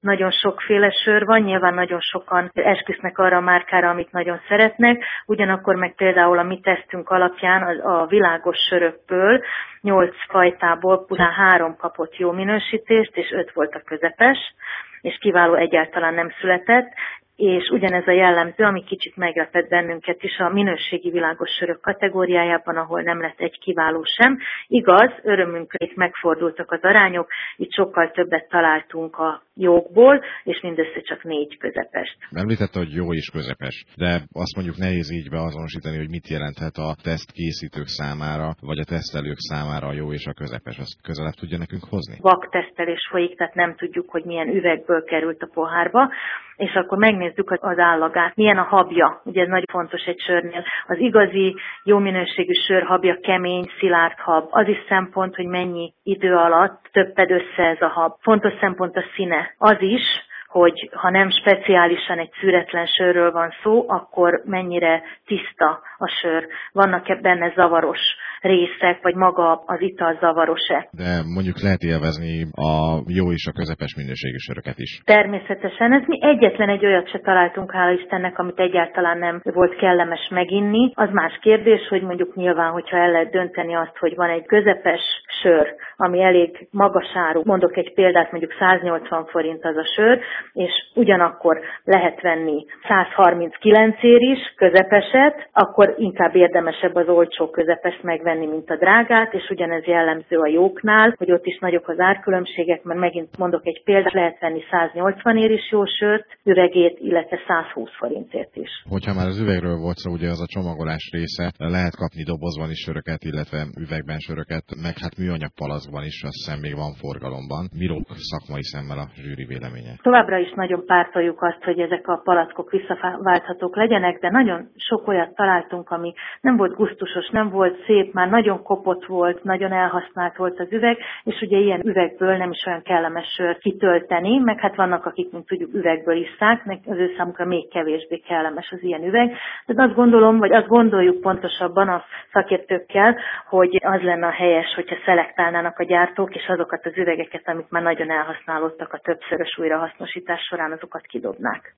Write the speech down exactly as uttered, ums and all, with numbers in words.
nagyon sokféle sör van, nyilván nagyon sokan esküsznek arra a márkára, amit nagyon szeretnek, ugyanakkor meg például a mi tesztünk alapján a, a világos sörökből nyolc fajtából pusztán három kapott jó minősítést, és öt volt a közepes, és kiváló egyáltalán nem született, és ugyanez a jellemző, ami kicsit meglepett bennünket is a minőségi világos sörök kategóriájában, ahol nem lett egy kiváló sem. Igaz, örömünkre itt megfordultak az arányok, itt sokkal többet találtunk a jókból, és mindössze csak négy közepest. Említette, hogy jó és közepes, de azt mondjuk nehéz így beazonosítani, hogy mit jelenthet a teszt készítők számára, vagy a tesztelők számára a jó és a közepes. Azt közelebb tudja nekünk hozni? Vak tesztelés folyik, tehát nem tudjuk, hogy milyen üvegből került a pohárba, és akkor megnézzük az állagát. Milyen a habja, ugye ez nagyon fontos egy sörnél. Az igazi, jó minőségű sör habja kemény, szilárd hab. Az is szempont, hogy mennyi idő alatt töpped össze ez a hab. Fontos szempont a színe. Az is, hogy ha nem speciálisan egy szüretlen sörről van szó, akkor mennyire tiszta a sör. Vannak benne zavaros részek, vagy maga az ital zavaros-e. De mondjuk lehet élvezni a jó és a közepes minőségű söröket is. Természetesen. Ez mi egyetlen egy olyat se találtunk, hála Istennek, amit egyáltalán nem volt kellemes meginni. Az más kérdés, hogy mondjuk nyilván, hogyha el lehet dönteni azt, hogy van egy közepes sör, ami elég magas áru. Mondok egy példát, mondjuk száznyolcvan forint az a sör, és ugyanakkor lehet venni százharminckilencért is közepeset, akkor inkább érdemesebb az olcsó közepest megvenni, mint a drágát, és ugyanez jellemző a jóknál, hogy ott is nagyok az árkülönbségek, mert megint mondok egy példát, lehet venni száznyolcvanért is jó sört, üvegét, illetve százhúsz forintért is. Hogyha már az üvegről volt szó, ugye az a csomagolás része, lehet kapni dobozban is söröket, illetve üvegben söröket, meg hát műanyag palackban is, azt hiszem még van forgalomban. Mirok szakmai szemmel a zsűri véleménye. Továbbra is nagyon pártoljuk azt, hogy ezek a palackok visszaválthatók legyenek, de nagyon sok olyat találtunk, ami nem volt gusztusos, nem volt szép, már nagyon kopott volt, nagyon elhasznált volt az üveg, és ugye ilyen üvegből nem is olyan kellemes sört kitölteni, meg hát vannak, akik, mint tudjuk, üvegből isszák, meg az ő számukra még kevésbé kellemes az ilyen üveg. De azt gondolom, vagy azt gondoljuk pontosabban a szakértőkkel, hogy az lenne a helyes, hogyha szelektálnának a gyártók, és azokat az üvegeket, amik már nagyon elhasználódtak a többszörös újrahasznosítás során, azokat kidobnák.